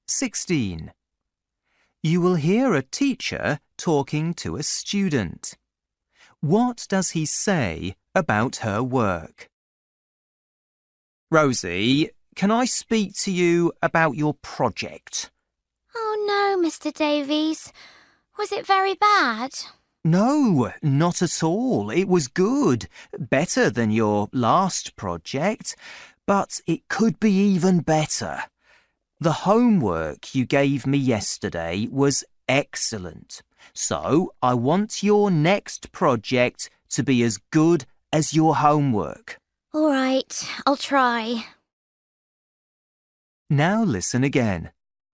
16. You will hear a teacher talking to a student. What does he say about her work? Rosie, can I speak to you about your project? Oh no, Mr. Davies. Was it very bad? No, not at all. It was good. Better than your last project, but it could be even better. The homework you gave me yesterday was excellent. So I want your next project to be as good as your homework. All right, I'll try. Now listen again.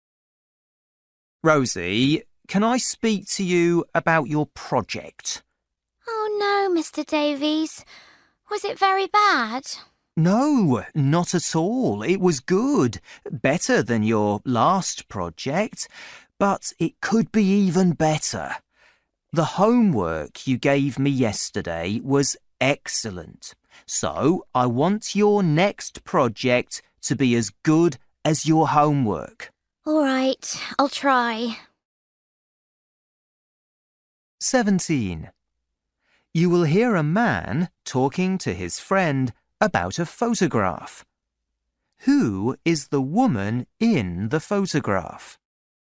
Rosie, can I speak to you about your project? Oh no, Mr. Davies. Was it very bad? No, not at all. It was good. Better than your last project, but it could be even better. The homework you gave me yesterday was excellent. So I want your next project to be as good as your homework. All right, I'll try. 17. You will hear a man talking to his friend about a photograph. Who is the woman in the photograph?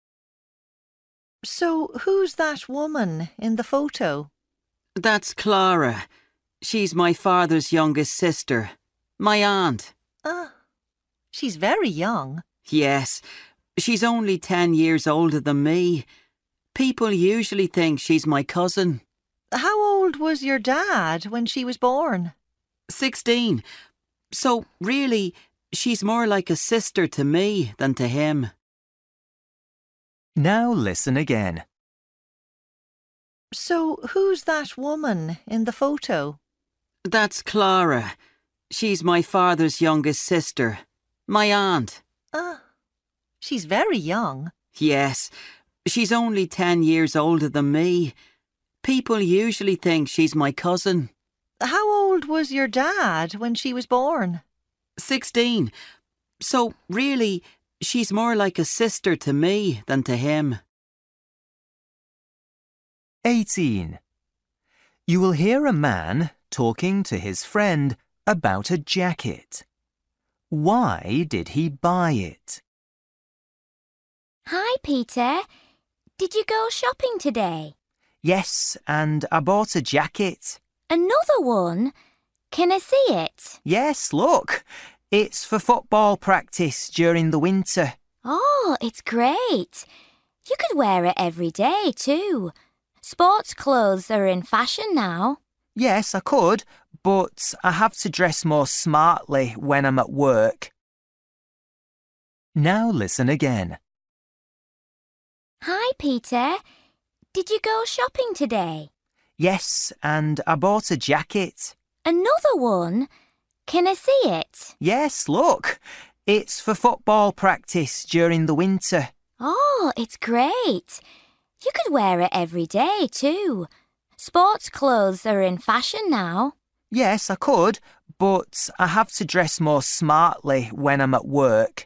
So who's that woman in the photo? That's Clara. She's my father's youngest sister. My aunt. She's very young. Yes, she's only 10 years older than me. People usually think she's my cousin. How old was your dad when she was born? 16. So really, she's more like a sister to me than to him. Now listen again. So who's that woman in the photo? That's Clara. She's my father's youngest sister. My aunt. She's very young. Yes, she's only 10 years older than me. People usually think she's my cousin. How old was your dad when she was born? 16. So really, she's more like a sister to me than to him. 18. You will hear a man talking to his friend about a jacket. Why did he buy it? Hi, Peter. Did you go shopping today? Yes, and I bought a jacket. Another one? Can I see it? Yes, look. It's for football practice during the winter. Oh, it's great. You could wear it every day too. Sports clothes are in fashion now. Yes, I could, but I have to dress more smartly when I'm at work. Now listen again. Hi, Peter. Did you go shopping today? Yes, and I bought a jacket. Another one? Can I see it? Yes, look. It's for football practice during the winter. Oh, it's great. You could wear it every day too. Sports clothes are in fashion now. Yes, I could, but I have to dress more smartly when I'm at work.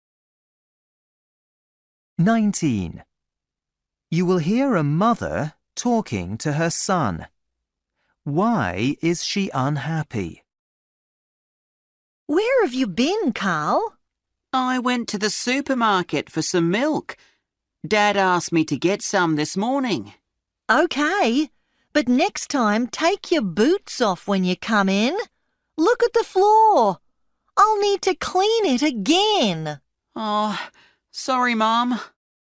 19. You will hear a mother talking to her son. Why is she unhappy? Where have you been, Carl? I went to the supermarket for some milk. Dad asked me to get some this morning. OK, but next time take your boots off when you come in. Look at the floor. I'll need to clean it again. Oh, sorry, Mom.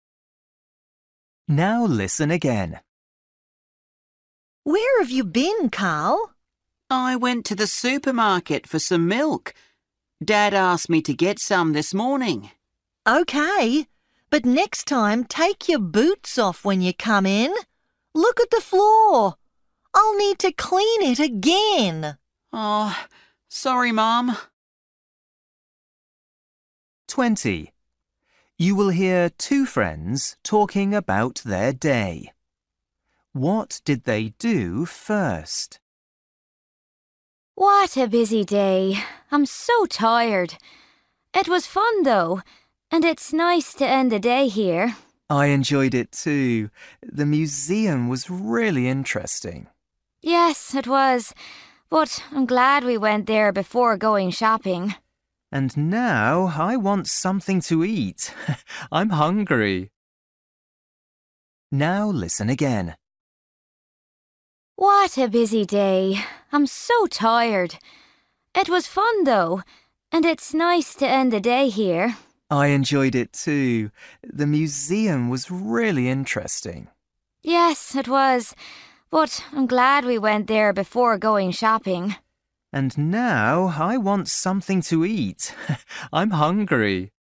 Now listen again. Where have you been, Carl? I went to the supermarket for some milk. Dad asked me to get some this morning. OK, but next time take your boots off when you come in. Look at the floor. I'll need to clean it again. Oh, sorry, Mom. 20. You will hear two friends talking about their day. What did they do first? What a busy day. I'm so tired. It was fun though. And it's nice to end the day here. I enjoyed it too. The museum was really interesting. Yes, it was. But I'm glad we went there before going shopping. And now I want something to eat. I'm hungry. Now listen again. What a busy day. I'm so tired. It was fun though, and it's nice to end the day here. I enjoyed it too. The museum was really interesting. Yes, it was. But I'm glad we went there before going shopping. And now I want something to eat. I'm hungry.